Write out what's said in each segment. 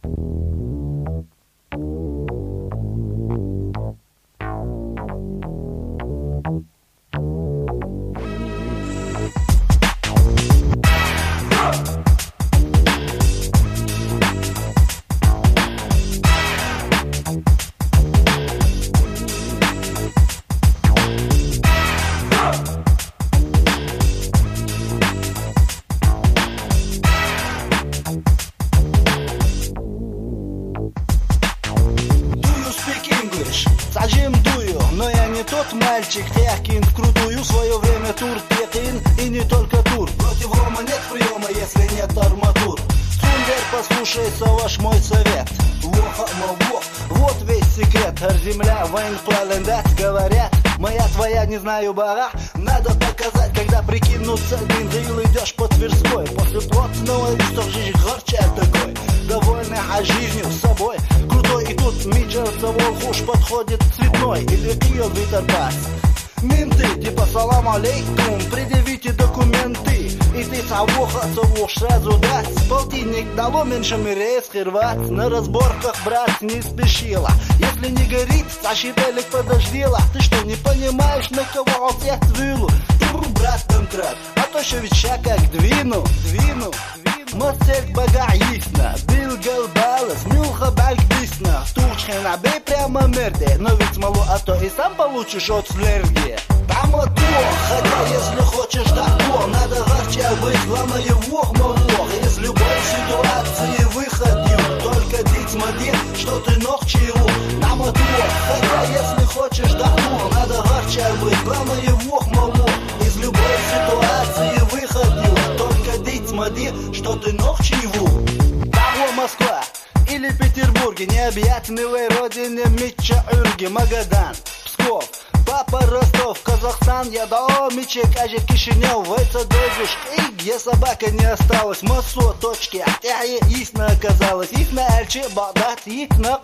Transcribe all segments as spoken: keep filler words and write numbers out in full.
Саджим дую, но я не тот мальчик, Техкин вкрутую, в свое время тур Пекин и не только тур. Против Рома нет приема, если нет арматур. Цундер, послушайся ваш мой совет. Воха, во, вот весь секрет. Земля, военплавлендат, говорят, моя твоя, не знаю, бара. Надо показать, когда прикинуться бензил, идешь по Тверской. После плотного исторжишь горчат такой. Довольный а жизнью с собой. Крутой и тут миджерца волхуш подходит цветной. Или пьет витерпас. Менты, типа салам алейкум, предъявите документы. И ты совоха, совош сразу дать. Полтинник дало меньшим рейс рвать. На разборках, брат, не спешила. Если не горит, сашибелик подождила. Ты что, не понимаешь, на кого отец вылу? Брат контракт, а то еще ведь ща как двину, двину, двину. Моцель бага ясно, бил галбалас, мюха бак бисна. Турчхена бей прямо мерде, но ведь мало, а то и сам получишь от слерги. Там от то, хотя если хочешь такого, надо горче быть, главное вох, мол вох. Из любой ситуации выходил, только дить моди, что ты ног чего. Там от то, хотя если хочешь такого, надо горче быть, главное вох, мол вох. Из любой ситуации выходил, только дить моди, что ты ног чего. Того Москва или Петербурге, необъятной родине Митча Урги, Магадан, Псков, Папа Ростов, Казахстан, я до Мичи, Кажи, Кишинев, Войца, Дойгуш, и где собака не осталась, Мосо, точки, а ясно оказалось, их на Альче, Багдад, их на...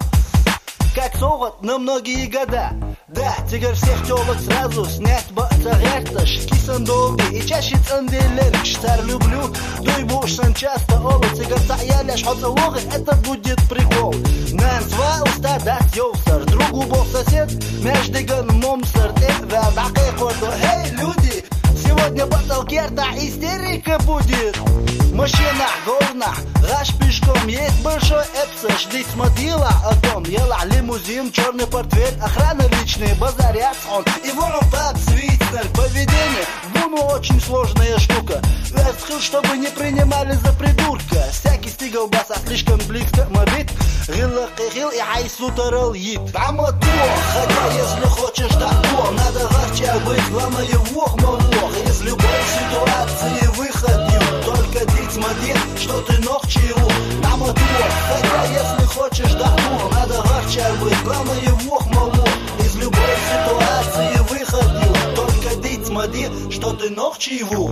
Как совод на многие года. Да, тигр всех телок сразу снять бацарерташ, кисан долги и чаще цанделер. Штар люблю, дуй бушан часто олы, тигр саяляш, хоцалогы, это будет прикол. Нан сва уста даст йовсар, другу бог сосед, междыган момсар, эвел дакай кордо. Эй, люди, сегодня баталкерта истерика будет. Машина горна, гаш пешком, есть большой эпса, ждите смотрела о том, ела лимузин, черный портфель, охрана личная, базарят он, и вон пап свитер, поведение, думаю, очень сложная штука, версхил, чтобы не принимали за придурка, всякий стигал баса слишком близко, мобит, гилла кихил и айсу тарал ит, там от то, хотя если хочешь такого, надо горче быть, главное вох, мол вох, из любой ситуации выходил, только дить моди, что ты ног чего, там от то, хотя если хочешь такого, надо горче быть, главное вох, мол вох, из любой ситуации выходил, только дить моди, что ты ног чего.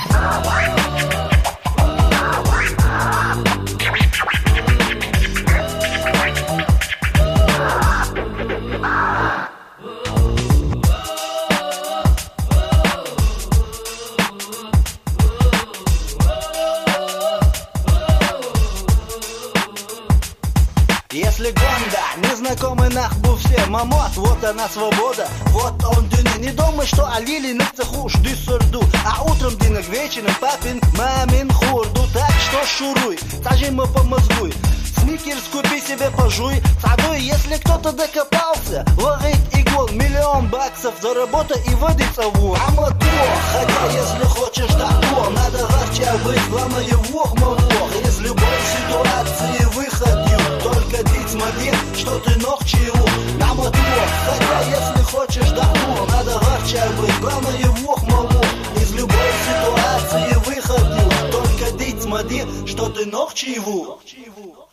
Если Гонда, незнакомый нахбу все, мамот, вот она свобода, вот он дюня. Не думай, что алили на цеху, жди сырду, а утром денег вечером папин, мамин хурду. Так что шуруй, сажимо помозгуй, сникерс купи себе пожуй, садуй, если кто-то докопался, ловить игол, миллион баксов заработай и водиться в ур. А мотор, хотя если хочешь такого, надо горче быть, главное вох, мол вох, из любой ситуации выходил, только дить моди, что ты ног чего. На мотор, хотя если хочешь такого, надо горче быть, главное вох, мол вох, из любой ситуации выходил, только дить моди, что ты ног чего.